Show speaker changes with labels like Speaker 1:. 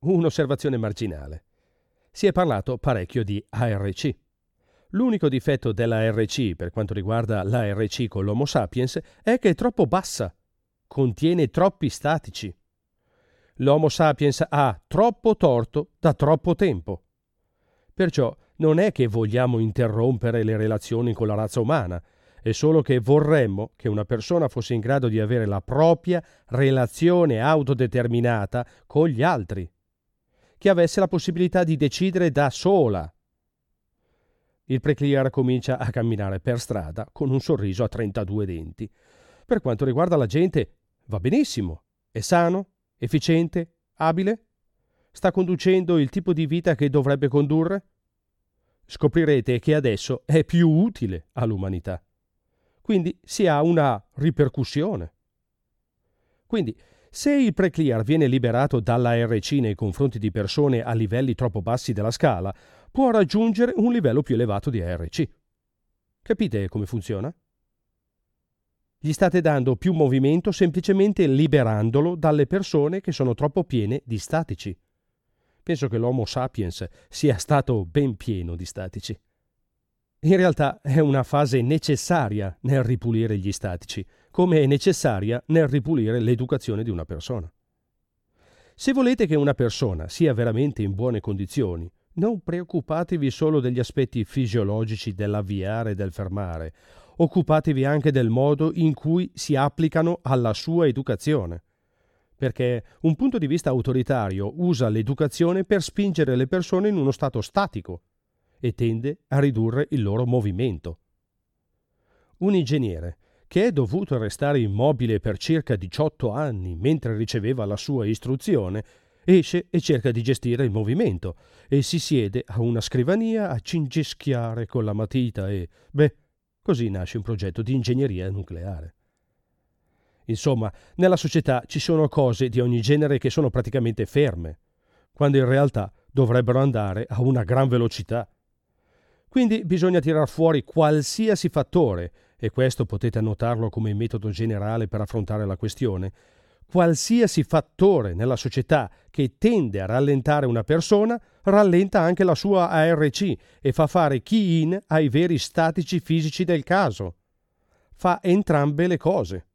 Speaker 1: un'osservazione marginale. Si è parlato parecchio di ARC. L'unico difetto della ARC per quanto riguarda l'ARC con l'Homo sapiens è che è troppo bassa, contiene troppi statici. L'Homo sapiens ha troppo torto da troppo tempo. Perciò non è che vogliamo interrompere le relazioni con la razza umana, è solo che vorremmo che una persona fosse in grado di avere la propria relazione autodeterminata con gli altri, che avesse la possibilità di decidere da sola. Il preclear comincia a camminare per strada con un sorriso a 32 denti. Per quanto riguarda la gente, va benissimo, è sano, efficiente, abile? Sta conducendo il tipo di vita che dovrebbe condurre? Scoprirete che adesso è più utile all'umanità. Quindi si ha una ripercussione. Quindi, se il preclear viene liberato dall'ARC nei confronti di persone a livelli troppo bassi della scala, può raggiungere un livello più elevato di ARC. Capite come funziona? Gli state dando più movimento semplicemente liberandolo dalle persone che sono troppo piene di statici. Penso che l'Homo sapiens sia stato ben pieno di statici. In realtà è una fase necessaria nel ripulire gli statici, come è necessaria nel ripulire l'educazione di una persona. Se volete che una persona sia veramente in buone condizioni, non preoccupatevi solo degli aspetti fisiologici dell'avviare e del fermare, occupatevi anche del modo in cui si applicano alla sua educazione. Perché un punto di vista autoritario usa l'educazione per spingere le persone in uno stato statico e tende a ridurre il loro movimento. Un ingegnere che è dovuto restare immobile per circa 18 anni mentre riceveva la sua istruzione, esce e cerca di gestire il movimento e si siede a una scrivania a cincischiare con la matita e, così nasce un progetto di ingegneria nucleare. Insomma, nella società ci sono cose di ogni genere che sono praticamente ferme, quando in realtà dovrebbero andare a una gran velocità. Quindi bisogna tirar fuori qualsiasi fattore, e questo potete annotarlo come metodo generale per affrontare la questione, qualsiasi fattore nella società che tende a rallentare una persona, rallenta anche la sua ARC e fa fare key-in ai veri statici fisici del caso. Fa entrambe le cose.